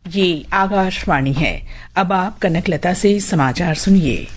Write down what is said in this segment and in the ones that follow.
ये आकाशवाणी है। अब आप कनकलता से समाचार सुनिए।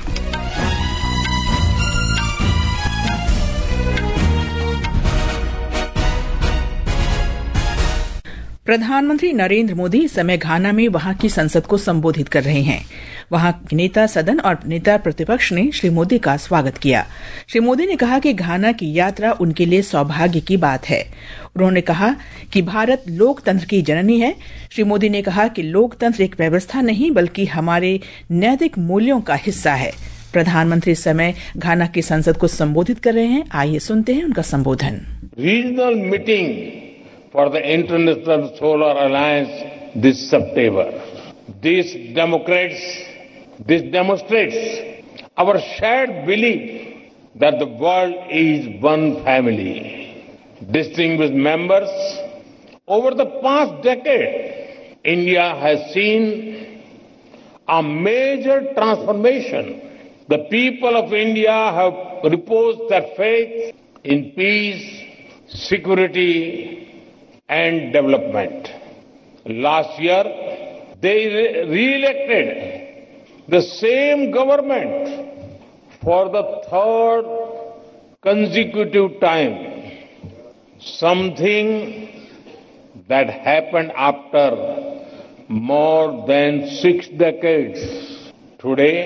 प्रधानमंत्री नरेंद्र मोदी इस समय घाना में वहां की संसद को संबोधित कर रहे हैं। वहां नेता सदन और नेता प्रतिपक्ष ने श्री मोदी का स्वागत किया। श्री मोदी ने कहा कि घाना की यात्रा उनके लिए सौभाग्य की बात है। उन्होंने कहा कि भारत लोकतंत्र की जननी है। श्री मोदी ने कहा कि लोकतंत्र एक व्यवस्था नहीं बल्कि हमारे नैतिक मूल्यों का हिस्सा है। प्रधानमंत्री इस समय घाना की संसद को संबोधित कर रहे हैं। आइए सुनते हैं उनका संबोधन। Regional meeting for the International Solar Alliance this September. This demonstrates our shared belief that the world is one family. Distinguished members, over the past decade, India has seen a major transformation. The people of India have reposed their faith in peace, security, and development. Last year, they re-elected the same government for the third consecutive time, something that happened after more than 6 decades. Today,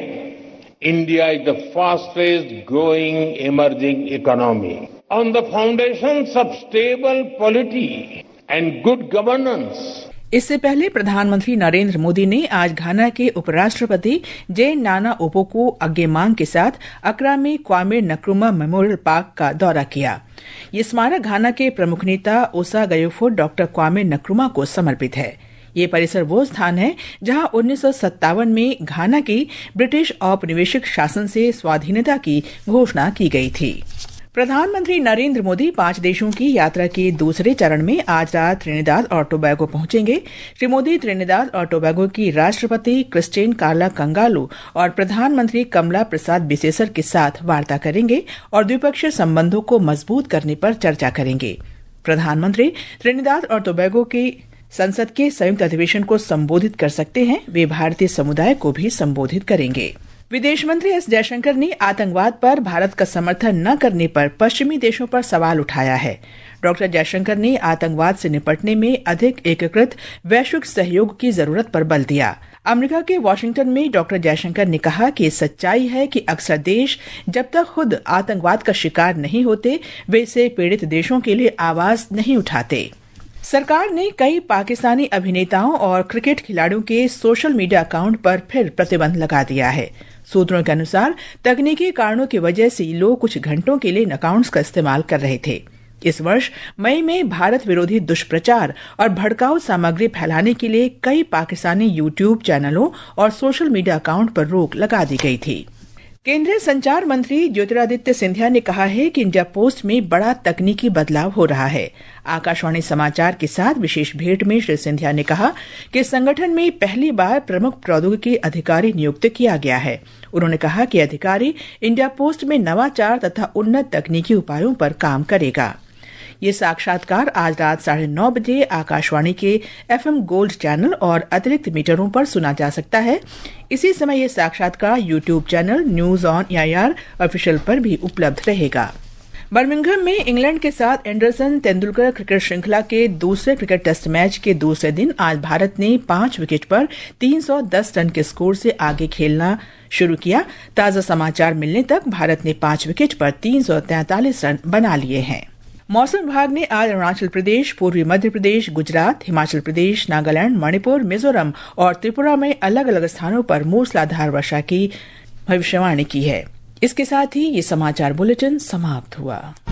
India is the fastest growing emerging economy. On the foundations of stable polity and good governance. इससे पहले प्रधानमंत्री नरेंद्र मोदी ने आज घाना के उपराष्ट्रपति जे नाना ओपोको अगेमांग के साथ अक्रा में क्वामे नक्रुमा मेमोरियल पार्क का दौरा किया। ये स्मारक घाना के प्रमुख नेता ओसाग्योफो डॉक्टर क्वामे नक्रुमा को समर्पित है। ये परिसर वो स्थान है जहां 1957 में घाना की ब्रिटिश औपनिवेशिक शासन से स्वाधीनता की घोषणा की गई थी। प्रधानमंत्री नरेंद्र मोदी 5 देशों की यात्रा के दूसरे चरण में आज रात त्रिनिदाद और टोबैगो पहुंचेंगे। श्री मोदी त्रिनिदाद और टोबैगो की राष्ट्रपति क्रिस्टिन कार्ला कंगालू और प्रधानमंत्री कमला प्रसाद बिसेसर के साथ वार्ता करेंगे और द्विपक्षीय संबंधों को मजबूत करने पर चर्चा करेंगे। प्रधानमंत्री त्रिनिदाद और टोबैगो की संसद के संयुक्त अधिवेशन को संबोधित कर सकते हैं। वे भारतीय समुदाय को भी संबोधित करेंगे। विदेश मंत्री एस जयशंकर ने आतंकवाद पर भारत का समर्थन न करने पर पश्चिमी देशों पर सवाल उठाया है। डॉक्टर जयशंकर ने आतंकवाद से निपटने में अधिक एकीकृत वैश्विक सहयोग की जरूरत पर बल दिया। अमेरिका के वाशिंगटन में डॉक्टर जयशंकर ने कहा कि सच्चाई है कि अक्सर देश जब तक खुद आतंकवाद का शिकार नहीं होते, वे इसे पीड़ित देशों के लिए आवाज नहीं उठाते। सरकार ने कई पाकिस्तानी अभिनेताओं और क्रिकेट खिलाड़ियों के सोशल मीडिया अकाउंट पर फिर प्रतिबंध लगा दिया है। सूत्रों के अनुसार तकनीकी कारणों की वजह से लोग कुछ घंटों के लिए इन अकाउंट्स का इस्तेमाल कर रहे थे। इस वर्ष मई में भारत विरोधी दुष्प्रचार और भड़काऊ सामग्री फैलाने के लिए कई पाकिस्तानी यूट्यूब चैनलों और सोशल मीडिया अकाउंट पर रोक लगा दी गई थी। केंद्रीय संचार मंत्री ज्योतिरादित्य सिंधिया ने कहा है कि इंडिया पोस्ट में बड़ा तकनीकी बदलाव हो रहा है। आकाशवाणी समाचार के साथ विशेष भेंट में श्री सिंधिया ने कहा कि संगठन में पहली बार प्रमुख प्रौद्योगिकी अधिकारी नियुक्त किया गया है। उन्होंने कहा कि अधिकारी इंडिया पोस्ट में नवाचार तथा उन्नत तकनीकी उपायों पर काम करेगा। ये साक्षात्कार आज रात 9:30 बजे आकाशवाणी के FM गोल्ड चैनल और अतिरिक्त मीटरों पर सुना जा सकता है। इसी समय ये साक्षात्कार YouTube channel news on AIR official पर भी उपलब्ध रहेगा। बर्मिंघम में इंग्लैंड के साथ एंडरसन तेंदुलकर क्रिकेट श्रृंखला के दूसरे क्रिकेट टेस्ट मैच के दूसरे दिन आज भारत ने 5 विकेट पर 310 रन के स्कोर से आगे खेलना शुरू किया। ताजा समाचार मिलने तक भारत ने 5 विकेट पर 343 रन बना लिए हैं। मौसम विभाग ने आज अरुणाचल प्रदेश, पूर्वी मध्य प्रदेश, गुजरात, हिमाचल प्रदेश, नागालैंड, मणिपुर, मिजोरम और त्रिपुरा में अलग अलग स्थानों पर मूसलाधार वर्षा की भविष्यवाणी की है। इसके साथ ही ये समाचार बुलेटिन समाप्त हुआ।